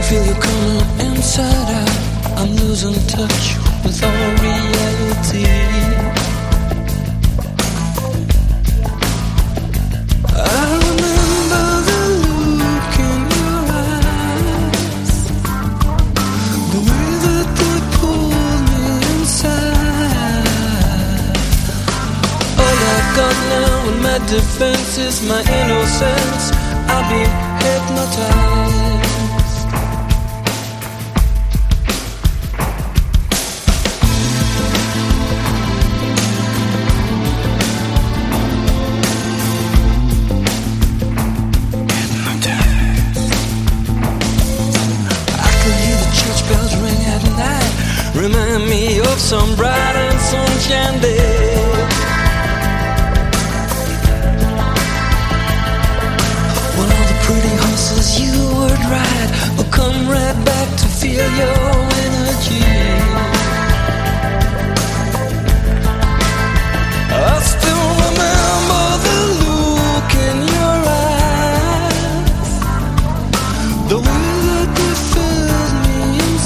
feel you coming inside out. I'm losing touch with all reality. I remember the look in your eyes, the way that they pulled me inside. All I got now in my defense is my innocence. I've been hypnotized. Remind me of some bright and sunshine day. When all the pretty horses you would ride will come right back to feel your energy. I still remember the look in your eyes, the way that you filled me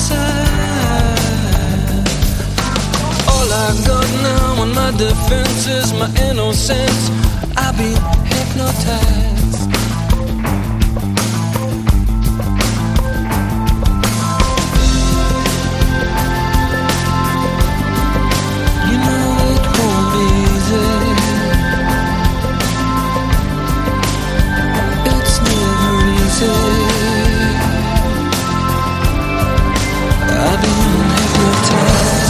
inside. All I got now on my defense is my innocence. I've been hypnotized. You know it won't be easy. It's never easy. I've been hypnotized.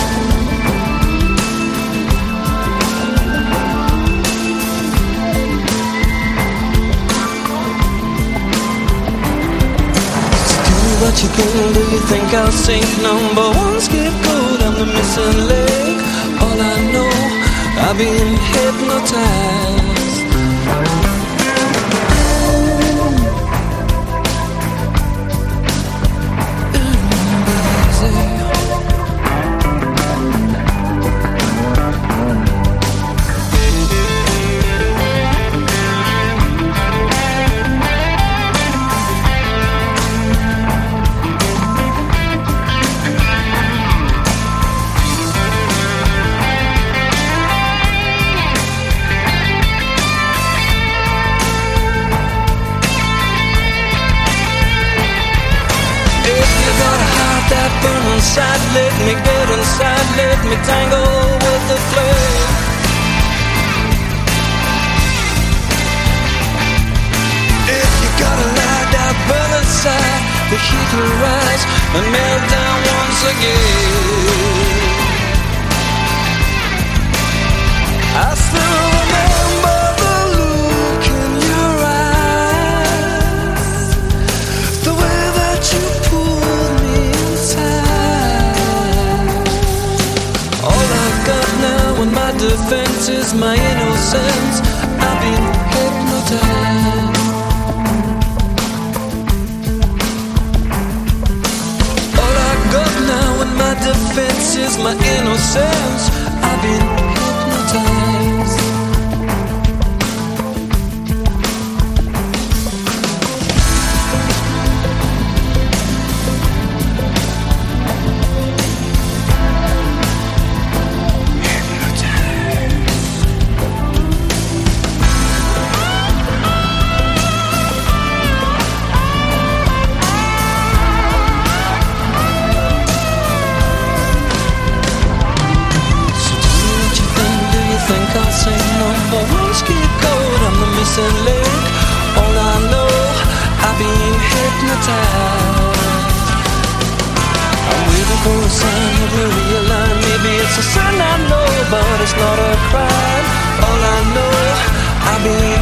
What you think, do you think I'll sink? Number one scapegoat, I'm the missing leg. All I know, I've been hypnotized. Inside, let me get inside, let me tangle with the flame. If you gotta lie down, burn inside, the heat will rise and melt down once again. I still remember the look in your eyes, the way that you pulled me inside. All I got now in my defense is my innocence. I've been hypnotized. All I got now in my defense is my innocence. I've been hypnotized. Missing link. All I know, I've been hypnotized. I'm waiting for a sign of a real line. Maybe it's a sign I know, but it's not a crime. All I know, I've been